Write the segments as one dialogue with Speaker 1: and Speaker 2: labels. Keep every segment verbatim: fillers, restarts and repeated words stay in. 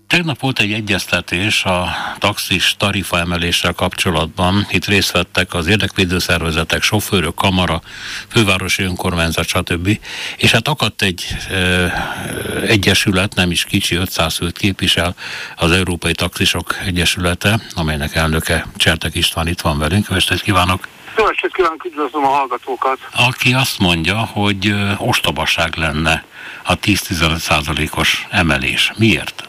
Speaker 1: Tegnap volt egy egyeztetés a taxis tarifaemeléssel kapcsolatban. Itt részt vettek az érdekvédőszervezetek, sofőrök, kamara, fővárosi önkormányzat, stb. És hát akadt egy e, egyesület, nem is kicsi, ötszáz főt képvisel, az Európai Taxisok Egyesülete, amelynek elnöke Csertek István itt van velünk. Jó estét kívánok!
Speaker 2: Jó estét kívánok, üdvözlöm a hallgatókat!
Speaker 1: Aki azt mondja, hogy ö, ostobaság lenne a tíz-tizenöt százalékos emelés. Miért?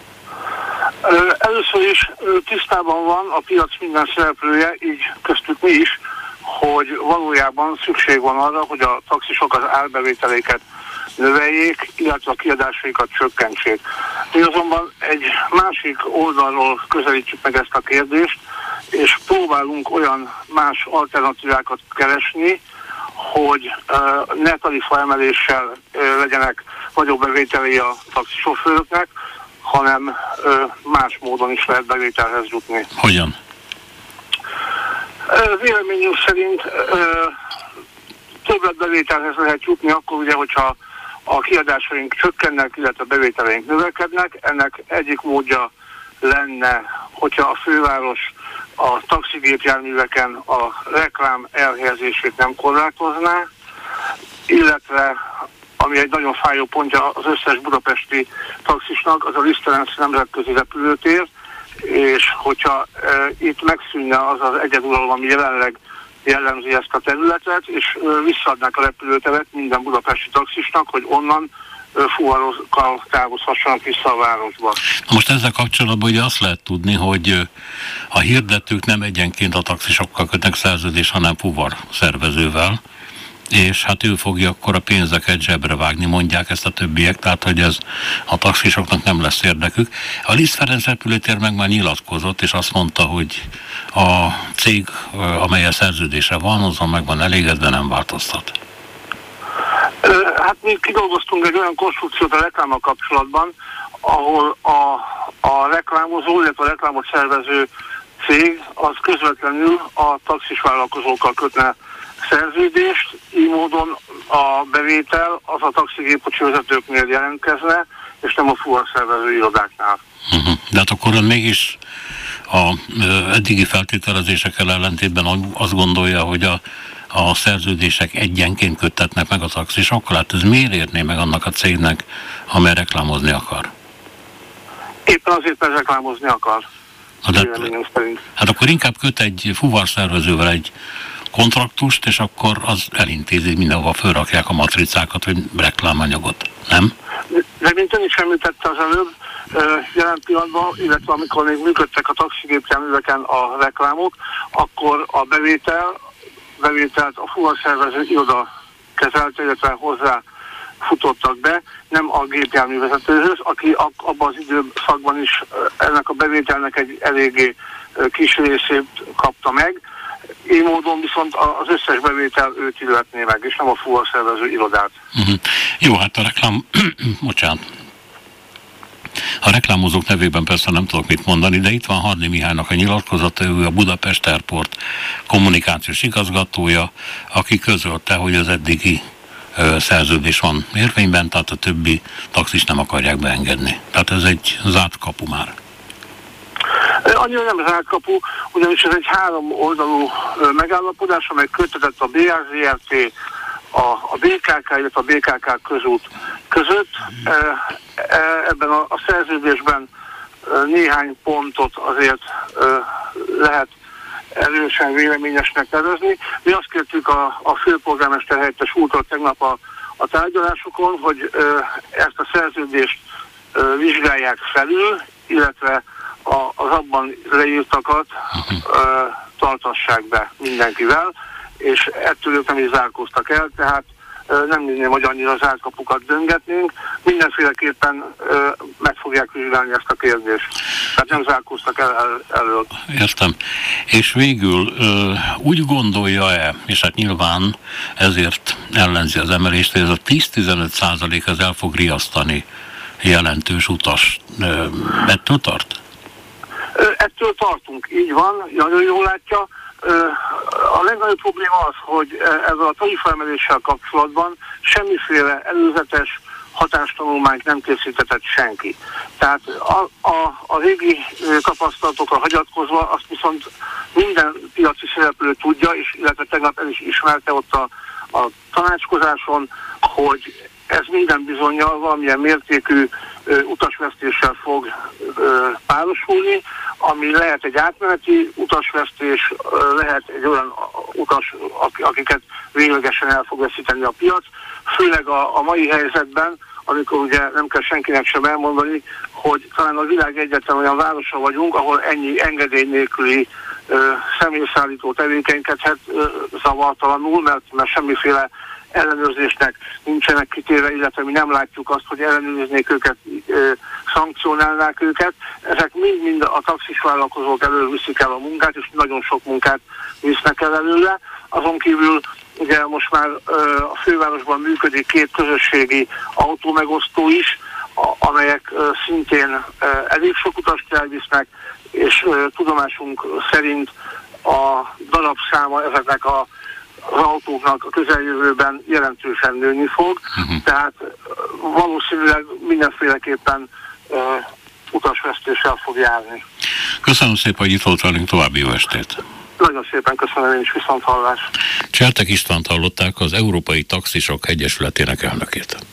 Speaker 2: Először is tisztában van a piac minden szereplője, így köztük mi is, hogy valójában szükség van arra, hogy a taxisok az árbevételéket növeljék, illetve a kiadásaikat csökkentsék. Mi azonban egy másik oldalról közelítjük meg ezt a kérdést, és próbálunk olyan más alternatívákat keresni, hogy ne tarifaemeléssel legyenek nagyobb bevételei a taxisofőröknek, hanem ö, más módon is lehet bevételhez jutni.
Speaker 1: Hogyan?
Speaker 2: Véleményünk szerint ö, többet bevételhez lehet jutni akkor ugye, hogyha a kiadásaink csökkennek, illetve a bevételeink növekednek. Ennek egyik módja lenne, hogyha a főváros a taxigépjárműveken a reklám elhelyezését nem korlátozná, illetve ami egy nagyon fájó pontja az összes budapesti taxisnak, az a Liszterenc nemzetközi repülőtér, és hogyha e, itt megszűnne az az egyeduralom, ami jelenleg jellemzi ezt a területet, és e, visszaadnák a repülőteret minden budapesti taxisnak, hogy onnan e, fuvarokkal távozhassanak vissza a városba.
Speaker 1: Most ezzel kapcsolatban ugye azt lehet tudni, hogy a hirdetők nem egyenként a taxisokkal kötnek szerződést, hanem fuvar szervezővel, és hát ő fogja akkor a pénzeket zsebre vágni, mondják ezt a többiek, tehát hogy ez a taxisoknak nem lesz érdekük. A Liszt Ferenc repülőtér meg már nyilatkozott, és azt mondta, hogy a cég, amelyen szerződése van, azon meg van elégedve, nem változtat.
Speaker 2: Hát mi kidolgoztunk egy olyan konstrukciót a reklámmal kapcsolatban, ahol a, a reklámozó, illetve a reklámot szervező cég az közvetlenül a taxis vállalkozókkal kötne szerződést, így módon a bevétel az a taxigépkocsi vezetőknél jelentkezne, és nem a fuvarszervező irodáknál.
Speaker 1: Uh-huh. De hát akkor mégis a ö, eddigi feltételezésekkel ellentétben azt gondolja, hogy a, a szerződések egyenként köttetnek meg a taxisokkal, hát ez miért érné meg annak a cégnek, amely reklámozni akar?
Speaker 2: Éppen azért, mert reklámozni akar.
Speaker 1: Hát, hát akkor inkább köt egy fuvarszervezővel egy kontraktust, és akkor az elintézi, mindenhova fölrakják a matricákat, vagy reklámanyagot, nem?
Speaker 2: De, de mint ön is említette az előbb, jelen pillanatban, illetve amikor még működtek a taxigépjárműveken a reklámok, akkor a bevétel, bevételt a fuvarszervező iroda kezelte, illetve hozzá futottak be, nem a gépjárművezetőhöz, aki abban az időszakban is ennek a bevételnek egy eléggé kis részét kapta meg. Így módon viszont az összes bevétel őt illetné meg, és nem a fuvarszervező irodát.
Speaker 1: Uh-huh. Jó, hát a reklám... Bocsánat. A reklámozók nevében persze nem tudok mit mondani, de itt van Hardy Mihálynak a nyilatkozata, ő a Budapest Airport kommunikációs igazgatója, aki közölte, hogy az eddigi ö, szerződés van érvényben, tehát a többi taxis nem akarják beengedni. Tehát ez egy zárt kapu már.
Speaker 2: Annyira nem zárt kapu, ugyanis ez egy három oldalú megállapodás, amely köttetett a bé er zé er té, a, a bé ká ká, illetve a bé ká ká közút között. Ebben a, a szerződésben néhány pontot azért lehet erősen véleményesnek nevezni. Mi azt kértük a, a főpolgármester helyettes úrtól tegnap a, a tárgyalásokon, hogy ezt a szerződést vizsgálják felül, illetve az abban leírtakat ö, tartassák be mindenkivel, és ettől ők nem is zárkóztak el, tehát ö, nem hinném, hogy annyira zárt kapukat döngetnénk, mindenféleképpen ö, meg fogják vizsgálni ezt a kérdést. Tehát nem zárkóztak el, el elől.
Speaker 1: Értem. És végül ö, úgy gondolja-e, és hát nyilván ezért ellenzi az emelést, hogy ez a tíz-tizenöt százalék az el fog riasztani jelentős utas. Ö, ettől tart?
Speaker 2: Ettől tartunk, így van, nagyon jól látja. A legnagyobb probléma az, hogy ezzel a tarifaemeléssel kapcsolatban semmiféle előzetes hatástanulmányt nem készítetett senki. Tehát a, a, a régi tapasztalatokra hagyatkozva azt viszont minden piaci szereplő tudja, és illetve tegnap el is ismerte ott a, a tanácskozáson, hogy ez minden bizonnyal valamilyen mértékű ö, utasvesztéssel fog ö, párosulni, ami lehet egy átmeneti utasvesztés, ö, lehet egy olyan utas, akiket véglegesen el fog veszíteni a piac, főleg a, a mai helyzetben, amikor ugye nem kell senkinek sem elmondani, hogy talán a világ egyetlen olyan városa vagyunk, ahol ennyi engedély nélküli ö, személyszállító tevékenykedhet ö, zavartalanul, mert, mert semmiféle ellenőrzésnek nincsenek kitéve, illetve mi nem látjuk azt, hogy ellenőriznék őket, ö, szankcionálnák őket. Ezek mind-mind a taxis vállalkozók elől viszik el a munkát, és nagyon sok munkát visznek el előle. Azon kívül ugye most már ö, a fővárosban működik két közösségi autómegosztó is, a, amelyek ö, szintén ö, elég sok utast elvisznek, és ö, tudomásunk szerint a darabszáma ezeknek a az autóknak a közeljövőben jelentősen nőni fog, uh-huh. tehát valószínűleg mindenféleképpen uh, utasvesztéssel fog járni.
Speaker 1: Köszönöm szépen, hogy itt volt velünk, további jó estét!
Speaker 2: Nagyon szépen köszönöm, én is, viszonthallás!
Speaker 1: Csertek Istvánt hallották, az Európai Taxisok Egyesületének elnökét.